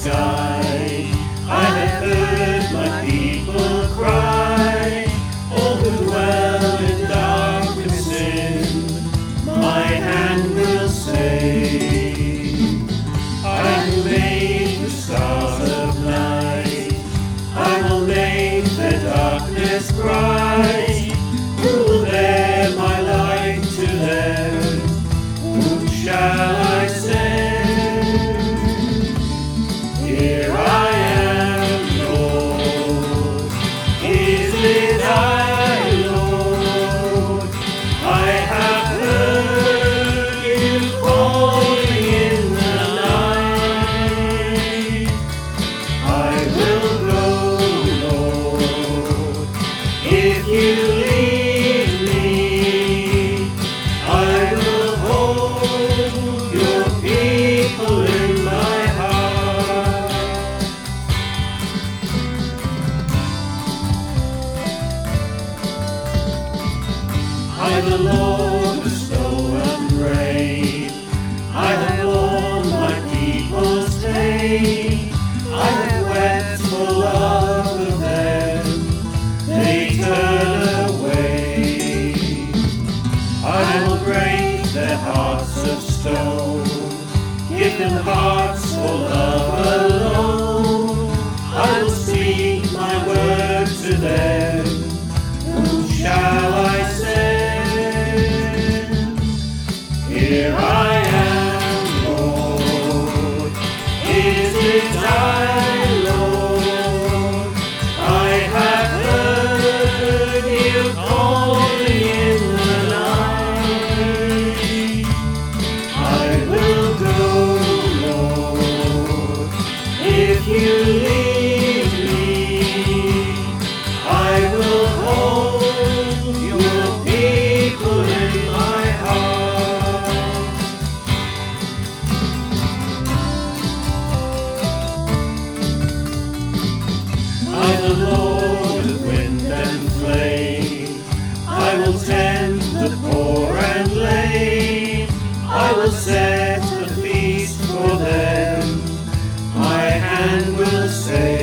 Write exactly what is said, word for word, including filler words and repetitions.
sky. I have heard my people cry, all who dwell in dark sin, my hand will save. I will make the stars of night, I will make the darkness bright. Who will bear my light to them? Whom shall I send? Here I am, Lord. Is it I, Lord? I have heard you calling in the night. I will go, Lord, if you lead me. I will hold your people in my heart. I, the Lord, bestow and reign. I have borne my people's pain. I have wept for love of them. They turn away. I will break their hearts of stone, give them hearts for love alone. I will speak my word to them. Whom shall I send? Here I am, Lord. Is it I, Lord? I have heard you calling in the night. I will go, Lord, if you lead me. I will hold your people in my heart. I, the Lord of wind and flame, I will tend the poor and lame. I will set a feast for them. My hand will say,